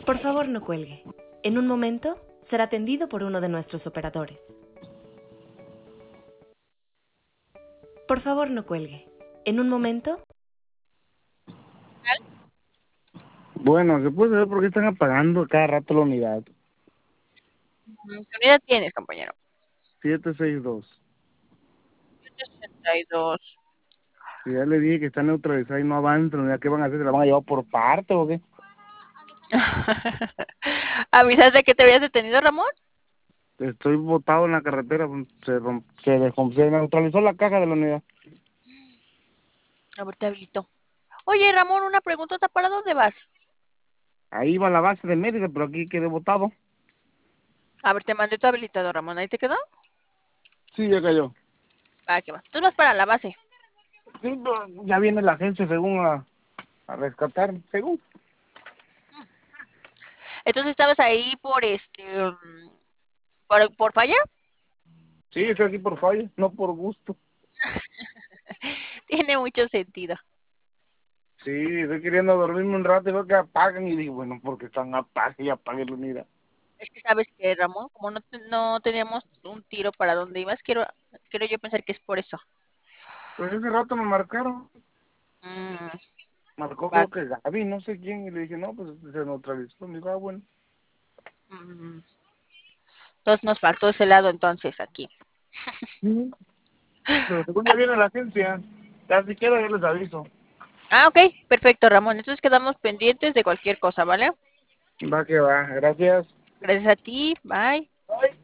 Por favor, no cuelgue. En un momento será atendido por uno de nuestros operadores. Por favor, no cuelgue. En un momento... Bueno, ¿se puede saber por qué están apagando cada rato la unidad? ¿Qué unidad tienes, compañero? 762. 762. Si ya le dije que está neutralizada y no avanza, la unidad, ¿qué van a hacer? ¿Se la van a llevar por parte o qué? ¿Avisaste que te habías detenido, Ramón? Estoy botado en la carretera, se neutralizó la caja de la unidad. A ver, te habilito. Oye, Ramón, una preguntota, ¿para dónde vas? Ahí va la base de Mérida, pero aquí quedé botado. A ver, te mandé tu habilitado, Ramón. ¿Ahí te quedó? Sí, ya cayó. Ah, ¿qué va? Tú vas para la base. Sí, pero ya viene la agencia según a rescatar, según. Entonces, ¿estabas ahí por falla? Sí, estoy aquí por falla, no por gusto. Tiene mucho sentido. Sí, estoy queriendo dormirme un rato y veo que apagan y digo, bueno, porque están apague y apague la unidad. Es que sabes que, Ramón, como no teníamos un tiro para dónde ibas, quiero yo pensar que es por eso. Pues ese rato me marcaron, Mm, marcó va- creo que Gaby, no sé quién, y le dije, no, pues se neutralizó. Me dijo, ah, bueno. mm. Entonces nos faltó ese lado entonces aquí. Sí. Pero según ya viene la agencia, ya si quiero yo les aviso. Ah, ok, perfecto, Ramón. Entonces quedamos pendientes de cualquier cosa, ¿vale? Va que va, gracias. Gracias a ti, bye. Ay.